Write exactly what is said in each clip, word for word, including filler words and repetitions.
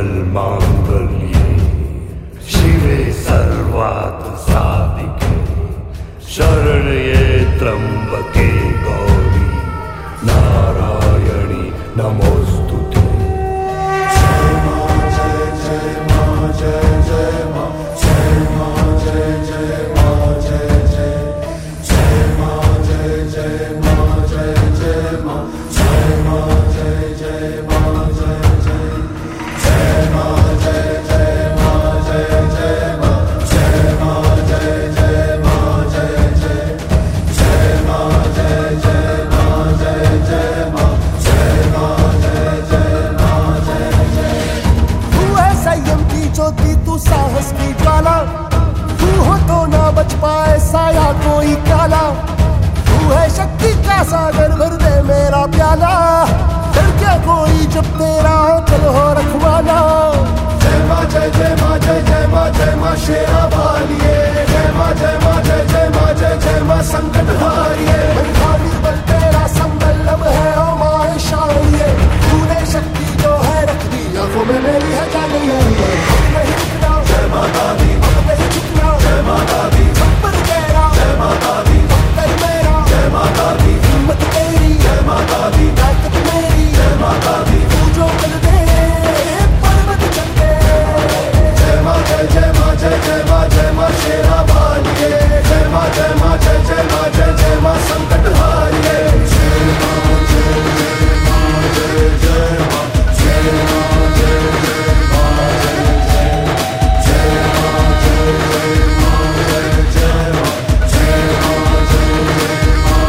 सर्वमङ्गलमाङ्गल्ये शिवे सर्वार्थ साधिके शरण्ये त्र्यम्बके गौरी नारायणी नमोस्तुते। जय मां जय जय मां जय जय मां जय मां जय जय मां जय जय जय मां जय जय मां जय जय मां जय मां जय जय मां जय जय जय मां जय जय मां जय जय मां जय मां जय जय मां जय जय जय मां जय जय मां जय जय मां जय मां जय जय मां जय जय। तू है संयम की ज्योति, तू साहस की ज्वाला, तू हो तो ना बच पाए साया कोई काला। तू है शक्ति का सागर, भर दे मेरा प्याला, डर क्या कोई जब तेरा हो चल हो रखवाला। जय मां जय जय मां जय जय मां जय मां शेरा वालिए जय मां जय मां जय जय मां जय जय मां संकट हारिए। बल तेरा संबल लब है ओ मां शानिए, तूने शक्ति जो है रख दी आंखों में मेरी है जान नहीं रुकना। जय माता दी नहीं झुकना, जय माता दी पर तेरा जय माता दी कर मेरा, जय माता दी हिम्मत तेरी जय माता दी ताकत मेरी, जय माता दी तू जो कर दे पर्वत चल दे। जय मां जय जय मां जय जय मां जय मां शेरा वालिए जय मां जय मां जय जय मां जय जय मां संकट हारिए। जय मां जय जय मां जय जय मां जय मां जय जय मां जय जय जय मां जय जय मां जय जय मां जय मां जय जय मां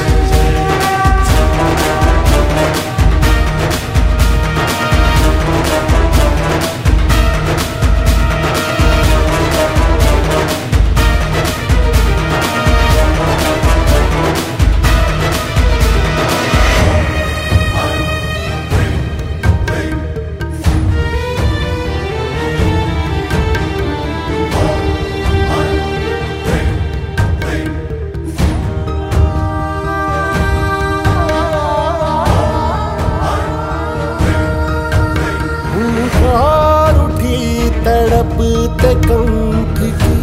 हुंकार उठी तड़प ते कंठ की,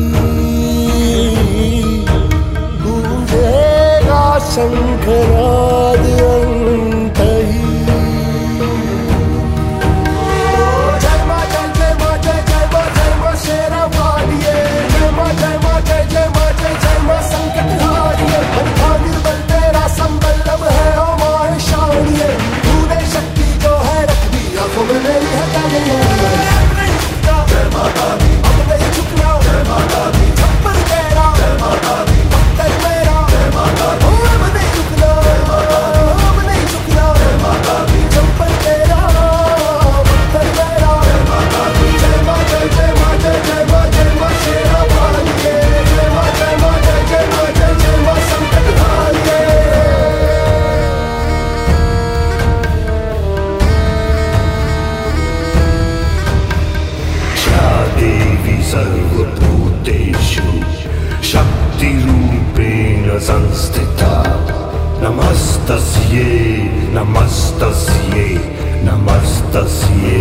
गूंजेगा शंखनाद अंतही। जय मां जय जय मां जय जय मां जय मां शेरा वालिए जय मां जय मां जय जय मां जय जय मां संकट हारिए। बंधा निर्बल तेरा संबल लब है ओ मां शानिए, तूने शक्ति जो है रख दी आंखों में मेरी है जान नहीं रुकना। जय माता दी अब नहीं झुकना, जय माता दी पर तेरा जय माता दी कर मेरा, जय माता दी ओ अब नहीं रुकना, अब नहीं झुकना। जय माता दी जब पर तेरा कर मेरा, जय माता दी जय मां जय जय मां जय जय मां जय मां शेरा वालिए जय मां जय मां जय जय मां जय जय मां संकट हारिए। या देवी सर्वभूतेषु शक्तिरूपेण संस्थिता नमस्तस्यै नमस्तस्यै नमस्तस्यै